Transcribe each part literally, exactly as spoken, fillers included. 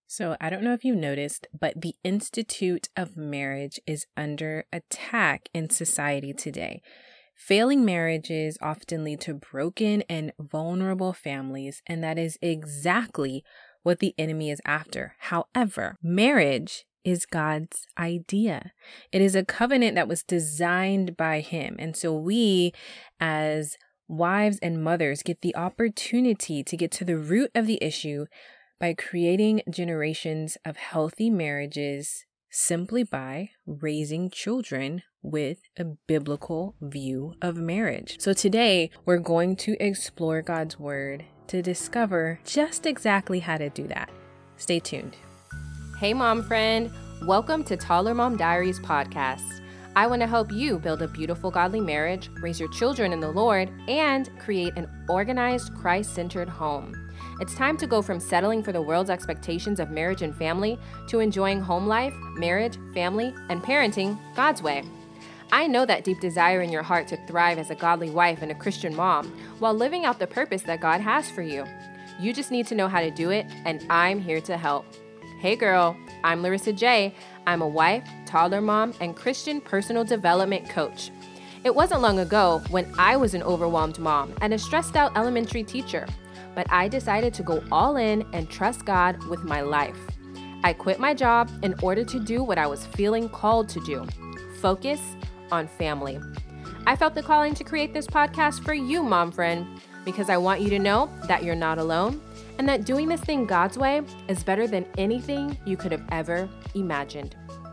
So I don't know if you noticed, but the institute of marriage is under attack in society today. Failing marriages often lead to broken and vulnerable families, and that is exactly what the enemy is after. However, marriage is God's idea. It is a covenant that was designed by Him. And so we, as wives and mothers, get the opportunity to get to the root of the issue by creating generations of healthy marriages simply by raising children with a biblical view of marriage. So today, we're going to explore God's Word to discover just exactly how to do that. Stay tuned. Hey, mom friend. Welcome to Taller Mom Diaries podcast. I want to help you build a beautiful, godly marriage, raise your children in the Lord, and create an organized, Christ-centered home. It's time to go from settling for the world's expectations of marriage and family to enjoying home life, marriage, family, and parenting God's way. I know that deep desire in your heart to thrive as a godly wife and a Christian mom while living out the purpose that God has for you. You just need to know how to do it, and I'm here to help. Hey girl, I'm Larissa J. I'm a wife, toddler mom, and Christian personal development coach. It wasn't long ago when I was an overwhelmed mom and a stressed out elementary teacher, but I decided to go all in and trust God with my life. I quit my job in order to do what I was feeling called to do, focus on family. I felt the calling to create this podcast for you, mom friend, because I want you to know that you're not alone and that doing this thing God's way is better than anything you could have ever imagined.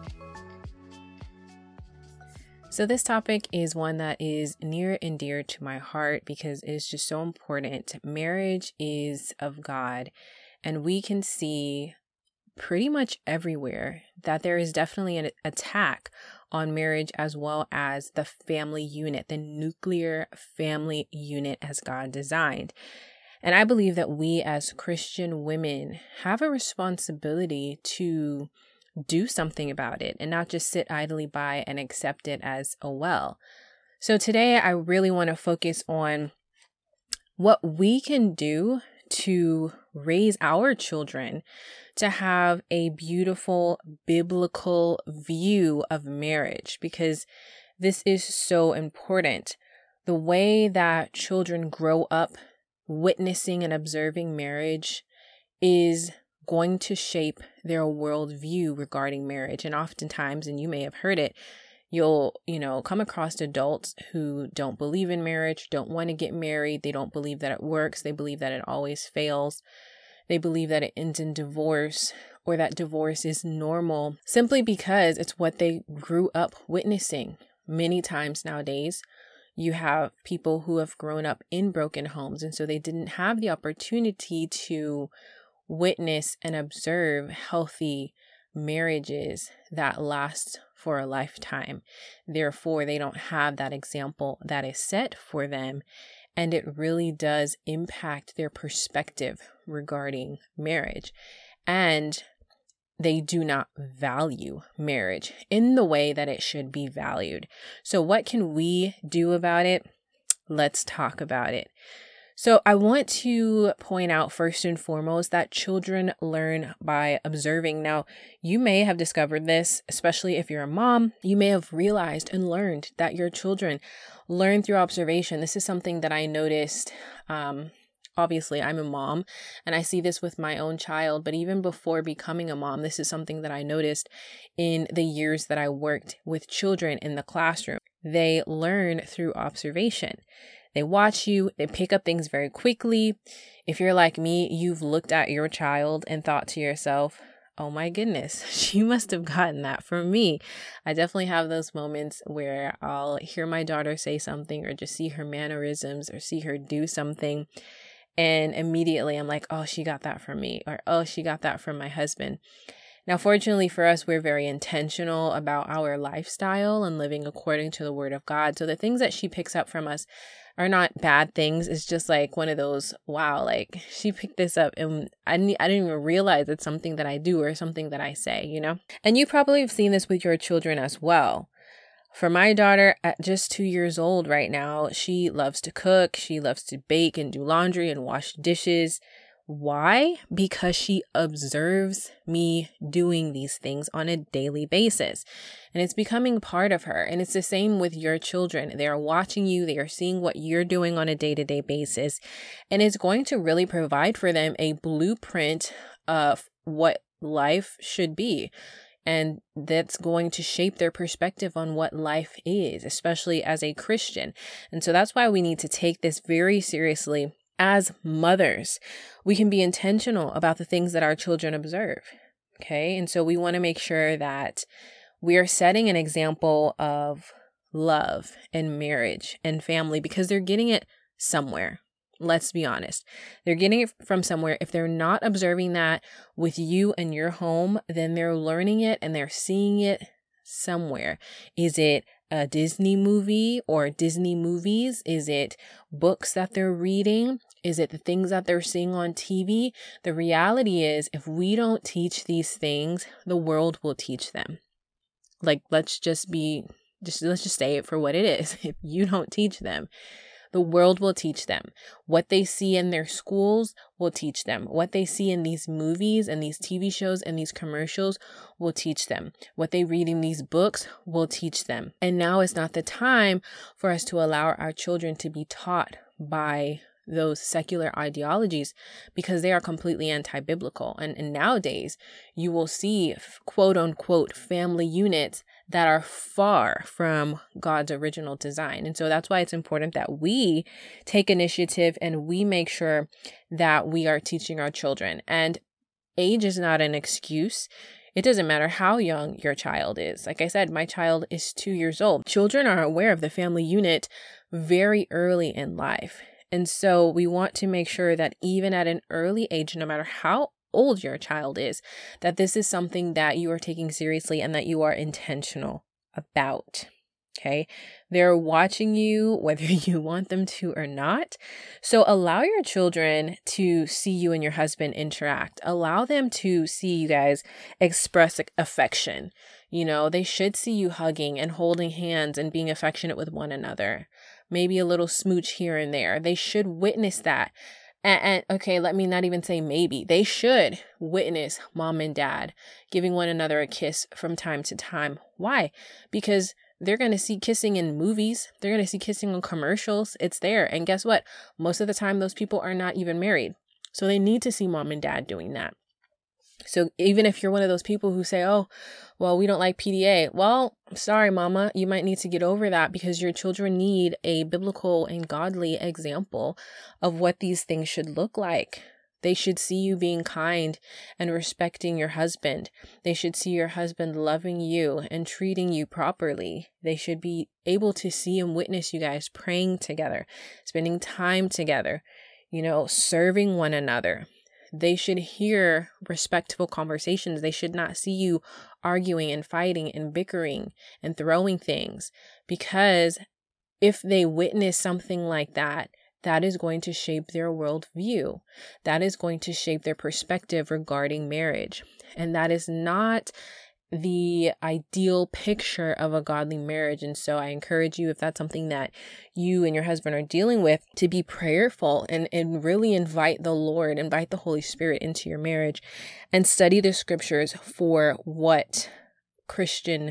So this topic is one that is near and dear to my heart because it is just so important. Marriage is of God, and we can see pretty much everywhere that there is definitely an attack on marriage as well as the family unit, the nuclear family unit as God designed. And I believe that we as Christian women have a responsibility to do something about it and not just sit idly by and accept it as a well. So today I really want to focus on what we can do to raise our children to have a beautiful biblical view of marriage, because this is so important. The way that children grow up witnessing and observing marriage is going to shape their worldview regarding marriage. And oftentimes, and you may have heard it, you'll, you know, come across adults who don't believe in marriage, don't want to get married. They don't believe that it works. They believe that it always fails. They believe that it ends in divorce or that divorce is normal simply because it's what they grew up witnessing. Many times nowadays, you have people who have grown up in broken homes, and so they didn't have the opportunity to witness and observe healthy marriages that last for a lifetime. Therefore, they don't have that example that is set for them, and it really does impact their perspective regarding marriage. And they do not value marriage in the way that it should be valued. So what can we do about it? Let's talk about it. So I want to point out first and foremost that children learn by observing. Now, you may have discovered this, especially if you're a mom. You may have realized and learned that your children learn through observation. This is something that I noticed. Um, obviously, I'm a mom and I see this with my own child. But even before becoming a mom, this is something that I noticed in the years that I worked with children in the classroom. They learn through observation. They watch you, they pick up things very quickly. If you're like me, you've looked at your child and thought to yourself, oh my goodness, she must have gotten that from me. I definitely have those moments where I'll hear my daughter say something or just see her mannerisms or see her do something. And immediately I'm like, oh, she got that from me, or oh, she got that from my husband. Now, fortunately for us, we're very intentional about our lifestyle and living according to the Word of God. So the things that she picks up from us are not bad things. It's just like one of those, wow, like she picked this up and I didn't, I didn't even realize it's something that I do or something that I say, you know? And you probably have seen this with your children as well. For my daughter, at just two years old right now, she loves to cook. She loves to bake and do laundry and wash dishes. Why? Because she observes me doing these things on a daily basis, and it's becoming part of her. And it's the same with your children. They are watching you. They are seeing what you're doing on a day-to-day basis, and it's going to really provide for them a blueprint of what life should be. And that's going to shape their perspective on what life is, especially as a Christian. And so that's why we need to take this very seriously. As mothers, we can be intentional about the things that our children observe. Okay. And so we want to make sure that we are setting an example of love and marriage and family, because they're getting it somewhere. Let's be honest. They're getting it from somewhere. If they're not observing that with you and your home, then they're learning it and they're seeing it somewhere. Is it a Disney movie or Disney movies? Is it books that they're reading? Is it the things that they're seeing on T V? The reality is, if we don't teach these things, the world will teach them. Like, let's just be, just let's just say it for what it is. If you don't teach them, the world will teach them. What they see in their schools will teach them. What they see in these movies and these T V shows and these commercials will teach them. What they read in these books will teach them. And now is not the time for us to allow our children to be taught by those secular ideologies, because they are completely anti-biblical. And, and nowadays, you will see quote unquote family units that are far from God's original design. And so that's why it's important that we take initiative and we make sure that we are teaching our children. And age is not an excuse. It doesn't matter how young your child is. Like I said, my child is two years old. Children are aware of the family unit very early in life. And so we want to make sure that even at an early age, no matter how old your child is, that this is something that you are taking seriously and that you are intentional about. Okay. They're watching you, whether you want them to or not. So allow your children to see you and your husband interact. Allow them to see you guys express affection. You know, they should see you hugging and holding hands and being affectionate with one another. Maybe a little smooch here and there. They should witness that. And, and okay, let me not even say maybe. They should witness mom and dad giving one another a kiss from time to time. Why? Because they're going to see kissing in movies. They're going to see kissing on commercials. It's there. And guess what? Most of the time, those people are not even married. So they need to see mom and dad doing that. So even if you're one of those people who say, oh, well, we don't like P D A. Well, sorry, mama, you might need to get over that, because your children need a biblical and godly example of what these things should look like. They should see you being kind and respecting your husband. They should see your husband loving you and treating you properly. They should be able to see and witness you guys praying together, spending time together, you know, serving one another. They should hear respectful conversations. They should not see you arguing and fighting and bickering and throwing things, because if they witness something like that, that is going to shape their worldview. That is going to shape their perspective regarding marriage. And that is not the ideal picture of a godly marriage. And so I encourage you, if that's something that you and your husband are dealing with, to be prayerful and, and really invite the Lord, invite the Holy Spirit into your marriage, and study the scriptures for what Christian,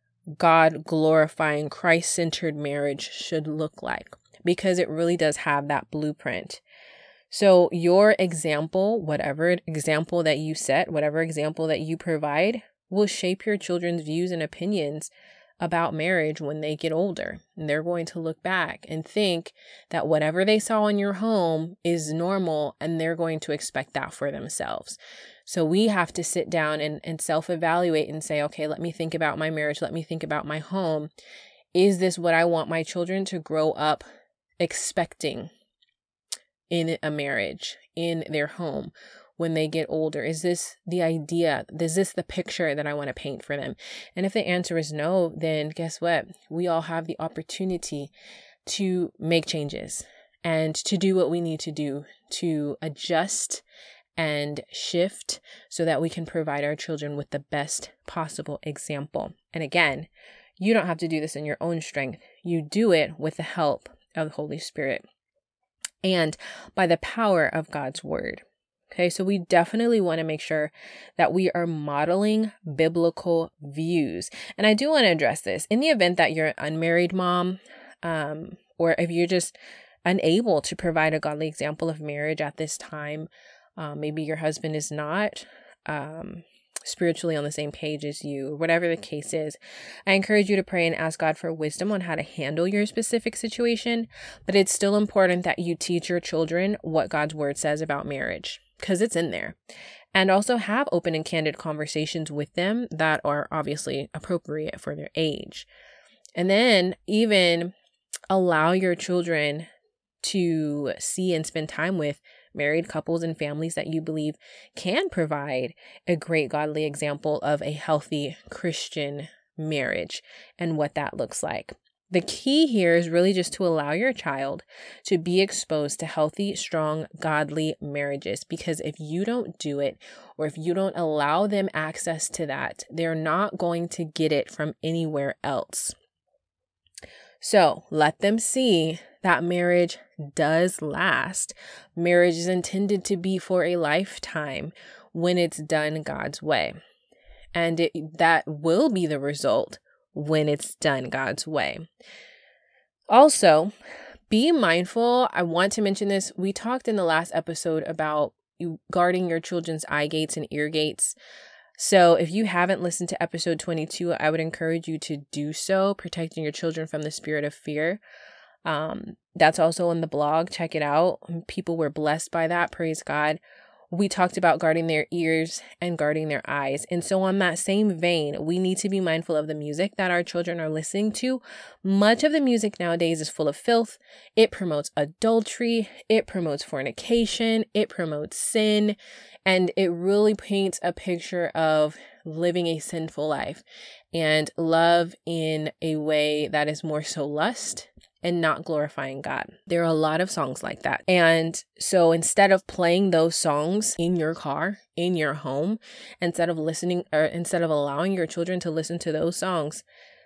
God glorifying, Christ centered marriage should look like, because it really does have that blueprint. So your example, whatever example that you set, whatever example that you provide, will shape your children's views and opinions about marriage when they get older. And they're going to look back and think that whatever they saw in your home is normal, and they're going to expect that for themselves. So we have to sit down and, and self-evaluate and say, okay, let me think about my marriage. Let me think about my home. Is this what I want my children to grow up expecting in a marriage, in their home? When they get older, is this the idea? Is this the picture that I want to paint for them? And if the answer is no, then guess what? We all have the opportunity to make changes and to do what we need to do to adjust and shift so that we can provide our children with the best possible example. And again, you don't have to do this in your own strength. You do it with the help of the Holy Spirit and by the power of God's word. Okay, so we definitely want to make sure that we are modeling biblical views. And I do want to address this. In the event that you're an unmarried mom, um, or if you're just unable to provide a godly example of marriage at this time, um, maybe your husband is not um, spiritually on the same page as you, whatever the case is, I encourage you to pray and ask God for wisdom on how to handle your specific situation. But it's still important that you teach your children what God's word says about marriage, because it's in there. And also have open and candid conversations with them that are obviously appropriate for their age. And then even allow your children to see and spend time with married couples and families that you believe can provide a great godly example of a healthy Christian marriage and what that looks like. The key here is really just to allow your child to be exposed to healthy, strong, godly marriages, because if you don't do it, or if you don't allow them access to that, they're not going to get it from anywhere else. So let them see that marriage does last. Marriage is intended to be for a lifetime when it's done God's way. And it, that will be the result when it's done God's way. Also, be mindful. I want to mention this. We talked in the last episode about you guarding your children's eye gates and ear gates. So if you haven't listened to episode twenty-two, I would encourage you to do so, protecting your children from the spirit of fear. Um, that's also on the blog. Check it out. People were blessed by that. Praise God. We talked about guarding their ears and guarding their eyes. And so on that same vein, we need to be mindful of the music that our children are listening to. Much of the music nowadays is full of filth. It promotes adultery. It promotes fornication. It promotes sin. And it really paints a picture of living a sinful life and love in a way that is more so lust and not glorifying God. There are a lot of songs like that. And so instead of playing those songs in your car, in your home, instead of listening or instead of allowing your children to listen to those songs,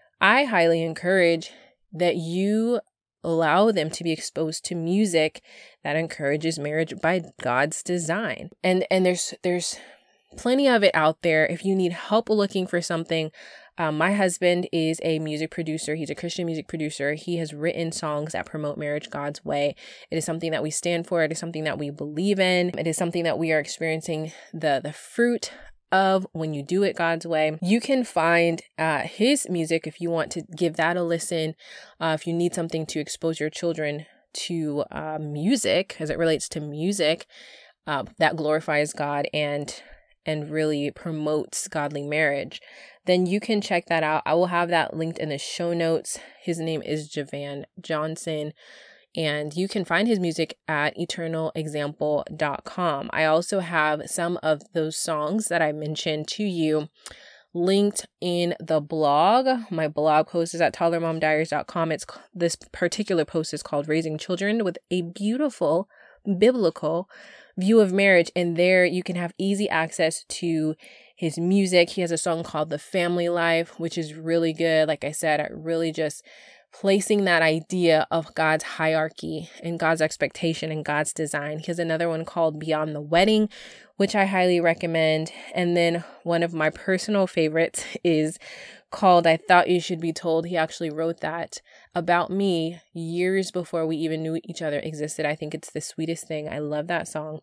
I highly encourage that you allow them to be exposed to music that encourages marriage by God's design. And and there's there's plenty of it out there. If you need help looking for something, Um, my husband is a music producer. He's a Christian music producer. He has written songs that promote marriage God's way. It is something that we stand for. It is something that we believe in. It is something that we are experiencing the, the fruit of when you do it God's way. You can find uh, his music if you want to give that a listen. Uh, if you need something to expose your children to uh, music as it relates to music uh, that glorifies God and and really promotes godly marriage, then you can check that out. I will have that linked in the show notes. His name is Javan Johnson, and you can find his music at eternal example dot com. I also have some of those songs that I mentioned to you linked in the blog. My blog post is at toddler mom diaries dot com. It's this particular post is called Raising Children with a Beautiful Biblical View of Marriage, and there you can have easy access to his music. He has a song called The Family Life, which is really good. Like I said, I really just placing that idea of God's hierarchy and God's expectation and God's design. He has another one called Beyond the Wedding, which I highly recommend. And then one of my personal favorites is called I Thought You Should Be Told. He actually wrote that about me years before we even knew each other existed. I think it's the sweetest thing. I love that song.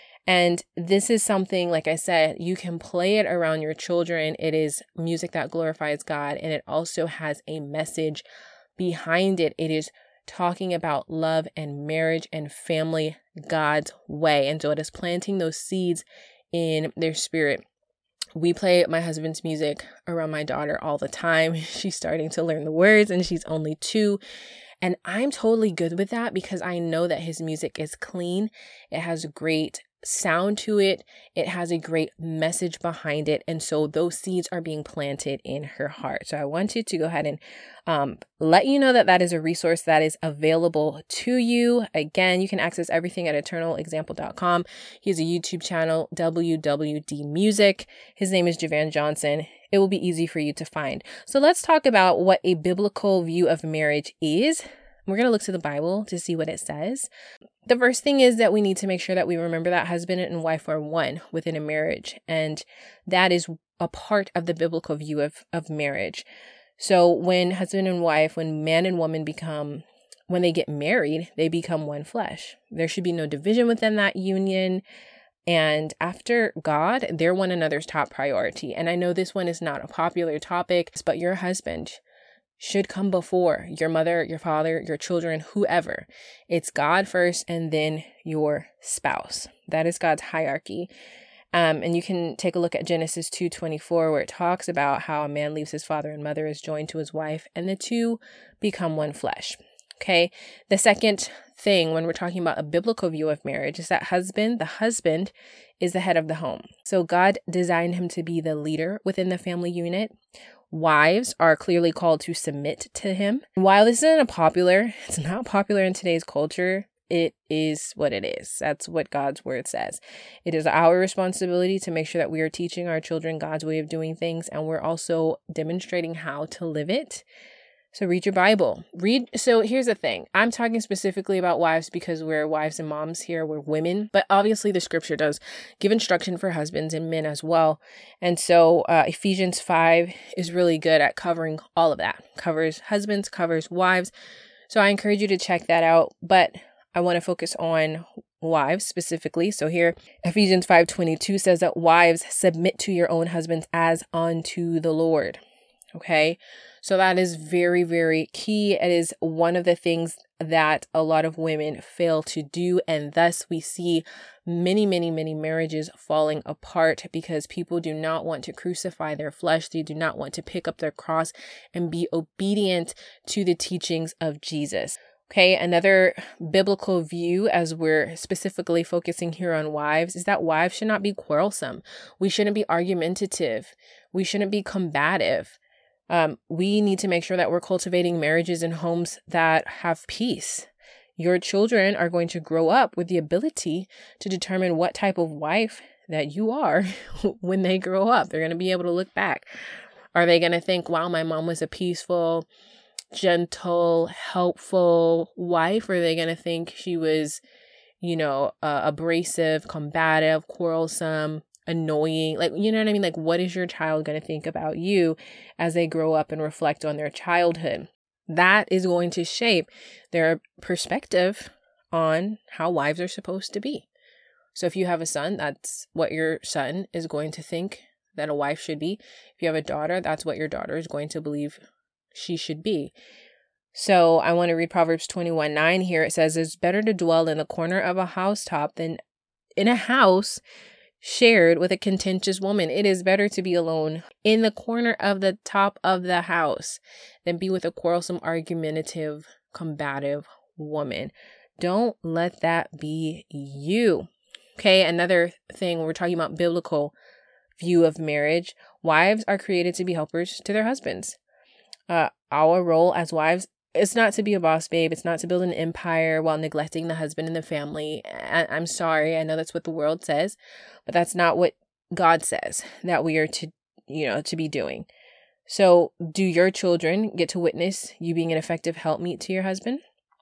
And this is something, like I said, you can play it around your children. It is music that glorifies God, and it also has a message behind it. It is talking about love and marriage and family God's way. And so it is planting those seeds in their spirit. We play my husband's music around my daughter all the time. She's starting to learn the words and she's only two. And I'm totally good with that because I know that his music is clean. It has great sound to it. It has a great message behind it. And so those seeds are being planted in her heart. So I wanted to go ahead and um, let you know that that is a resource that is available to you. Again, you can access everything at eternal example dot com. He has a YouTube channel, W W D Music. His name is Javan Johnson. It will be easy for you to find. So let's talk about what a biblical view of marriage is. We're going to look to the Bible to see what it says. The first thing is that we need to make sure that we remember that husband and wife are one within a marriage. And that is a part of the biblical view of, of marriage. So when husband and wife, when man and woman become, when they get married, they become one flesh. There should be no division within that union. And after God, they're one another's top priority. And I know this one is not a popular topic, but your husband should come before your mother, your father, your children, whoever. It's God first and then your spouse. That is God's hierarchy. Um, and you can take a look at Genesis two twenty-four, where it talks about how a man leaves his father and mother, is joined to his wife, and the two become one flesh. Okay. The second thing when we're talking about a biblical view of marriage is that husband, the husband is the head of the home. So God designed him to be the leader within the family unit. Wives are clearly called to submit to him. While this isn't a popular, it's not popular in today's culture, it is what it is. That's what God's word says. It is our responsibility to make sure that we are teaching our children God's way of doing things, and we're also demonstrating how to live it. So read your Bible. Read. So here's the thing. I'm talking specifically about wives because we're wives and moms here. We're women. But obviously the scripture does give instruction for husbands and men as well. And so uh, Ephesians five is really good at covering all of that. Covers husbands, covers wives. So I encourage you to check that out. But I want to focus on wives specifically. So here, Ephesians five twenty-two says that wives, submit to your own husbands as unto the Lord. Okay. So that is very, very key. It is one of the things that a lot of women fail to do. And thus we see many, many, many marriages falling apart because people do not want to crucify their flesh. They do not want to pick up their cross and be obedient to the teachings of Jesus. Okay, another biblical view, as we're specifically focusing here on wives, is that wives should not be quarrelsome. We shouldn't be argumentative. We shouldn't be combative. Um, we need to make sure that we're cultivating marriages and homes that have peace. Your children are going to grow up with the ability to determine what type of wife that you are when they grow up. They're going to be able to look back. Are they going to think, wow, my mom was a peaceful, gentle, helpful wife? Or are they going to think she was, you know, uh, abrasive, combative, quarrelsome, annoying? Like, you know what I mean? Like, what is your child going to think about you as they grow up and reflect on their childhood? That is going to shape their perspective on how wives are supposed to be. So if you have a son, that's what your son is going to think that a wife should be. If you have a daughter, that's what your daughter is going to believe she should be. So I want to read Proverbs twenty-one nine here. It says, it's better to dwell in the corner of a housetop than in a house shared with a contentious woman. It is better to be alone in the corner of the top of the house than be with a quarrelsome, argumentative, combative woman. Don't let that be you. Okay, another thing, when we're talking about biblical view of marriage, wives are created to be helpers to their husbands. Uh, our role as wives, it's not to be a boss babe. It's not to build an empire while neglecting the husband and the family. I- I'm sorry. I know that's what the world says, but that's not what God says that we are to, you know, to be doing. So do your children get to witness you being an effective helpmeet to your husband?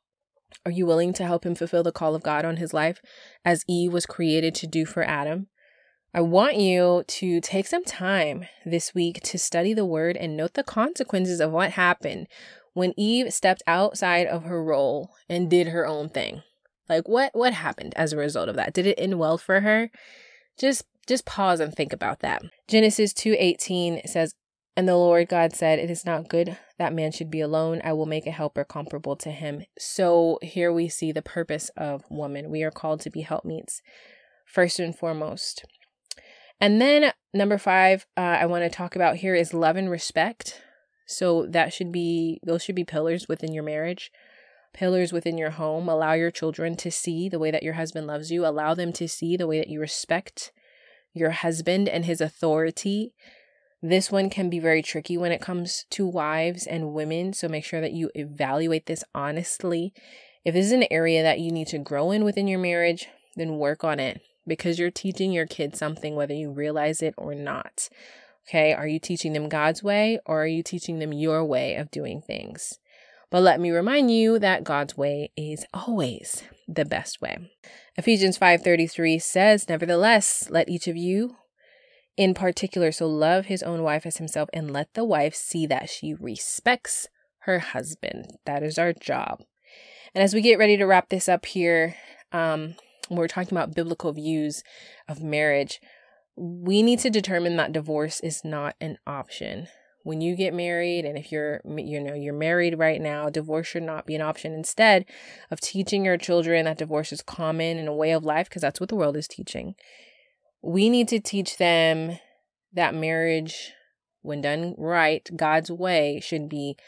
Are you willing to help him fulfill the call of God on his life as Eve was created to do for Adam? I want you to take some time this week to study the word and note the consequences of what happened when Eve stepped outside of her role and did her own thing. Like, what what happened as a result of that? Did it end well for her? Just just pause and think about that. Genesis two eighteen says, and the Lord God said, it is not good that man should be alone. I will make a helper comparable to him. So here we see the purpose of woman. We are called to be helpmeets, first and foremost. And then number five, uh, I want to talk about here is love and respect. So that should be, those should be pillars within your marriage, pillars within your home. Allow your children to see the way that your husband loves you. Allow them to see the way that you respect your husband and his authority. This one can be very tricky when it comes to wives and women. So make sure that you evaluate this honestly. If this is an area that you need to grow in within your marriage, then work on it, because you're teaching your kids something, whether you realize it or not. Okay, are you teaching them God's way, or are you teaching them your way of doing things? But let me remind you that God's way is always the best way. Ephesians five thirty-three says, nevertheless, let each of you in particular so love his own wife as himself, and let the wife see that she respects her husband. That is our job. And as we get ready to wrap this up here, um, we're talking about biblical views of marriage. We need to determine that divorce is not an option. When you get married, and if you're, you know, you're married right now, divorce should not be an option. Instead of teaching your children that divorce is common and a way of life, because that's what the world is teaching, we need to teach them that marriage, when done right, God's way, should be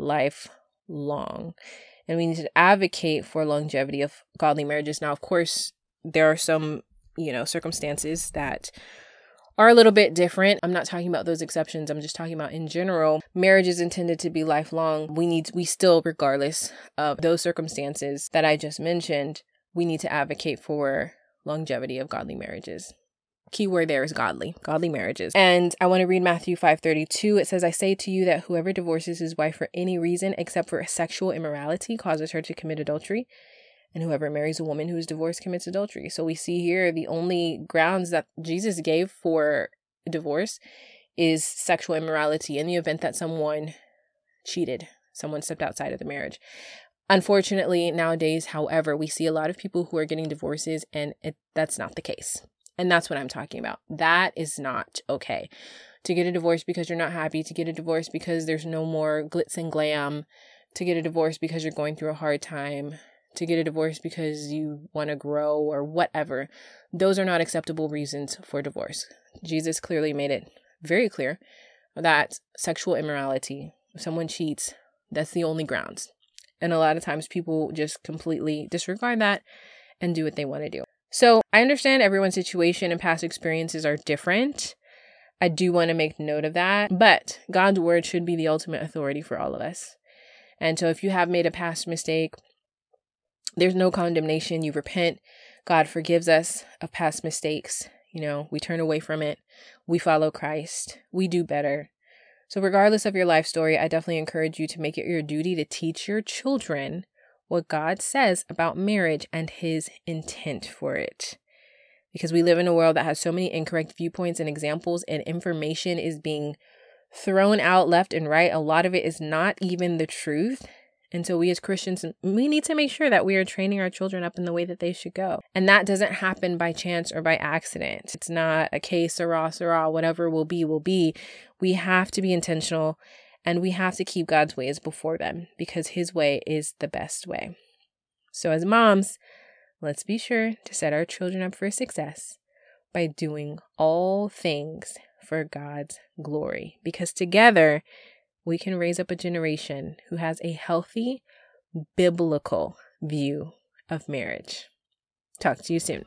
lifelong. And we need to advocate for longevity of godly marriages. Now, of course, there are some, you know, circumstances that are a little bit different. I'm not talking about those exceptions. I'm just talking about in general, marriage is intended to be lifelong. We need, we still, regardless of those circumstances that I just mentioned, we need to advocate for longevity of godly marriages. Key word there is godly, godly marriages. And I want to read Matthew five thirty-two. It says, I say to you that whoever divorces his wife for any reason except for sexual immorality causes her to commit adultery. And whoever marries a woman who is divorced commits adultery. So we see here the only grounds that Jesus gave for divorce is sexual immorality in the event that someone cheated, someone stepped outside of the marriage. Unfortunately, nowadays, however, we see a lot of people who are getting divorces, and it, that's not the case. And that's what I'm talking about. That is not okay. To get a divorce because you're not happy, to get a divorce because there's no more glitz and glam, to get a divorce because you're going through a hard time, to get a divorce because you want to grow or whatever. Those are not acceptable reasons for divorce. Jesus clearly made it very clear that sexual immorality, if someone cheats, that's the only grounds. And a lot of times people just completely disregard that and do what they want to do. So I understand everyone's situation and past experiences are different. I do want to make note of that, but God's word should be the ultimate authority for all of us. And so if you have made a past mistake, there's no condemnation. You repent. God forgives us of past mistakes. You know, we turn away from it. We follow Christ. We do better. So regardless of your life story, I definitely encourage you to make it your duty to teach your children what God says about marriage and his intent for it. Because we live in a world that has so many incorrect viewpoints and examples, and information is being thrown out left and right. A lot of it is not even the truth. And so we as Christians, we need to make sure that we are training our children up in the way that they should go. And that doesn't happen by chance or by accident. It's not a case, sirrah, sirrah, whatever will be, will be. We have to be intentional, and we have to keep God's ways before them, because his way is the best way. So as moms, let's be sure to set our children up for success by doing all things for God's glory, because together we can raise up a generation who has a healthy, biblical view of marriage. Talk to you soon.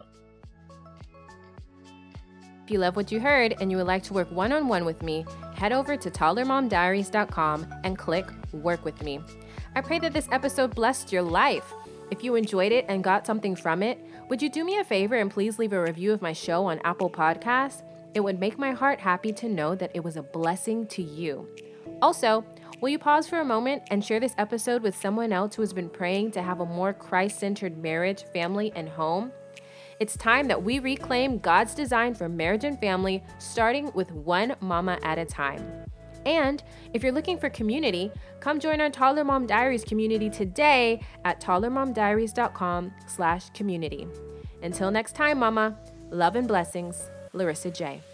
If you love what you heard and you would like to work one-on-one with me, head over to taller mom diaries dot com and click Work With Me. I pray that this episode blessed your life. If you enjoyed it and got something from it, would you do me a favor and please leave a review of my show on Apple Podcasts? It would make my heart happy to know that it was a blessing to you. Also, will you pause for a moment and share this episode with someone else who has been praying to have a more Christ-centered marriage, family, and home? It's time that we reclaim God's design for marriage and family, starting with one mama at a time. And if you're looking for community, come join our Taller Mom Diaries community today at taller mom diaries dot com slash community. Until next time, mama, love and blessings, Larissa J.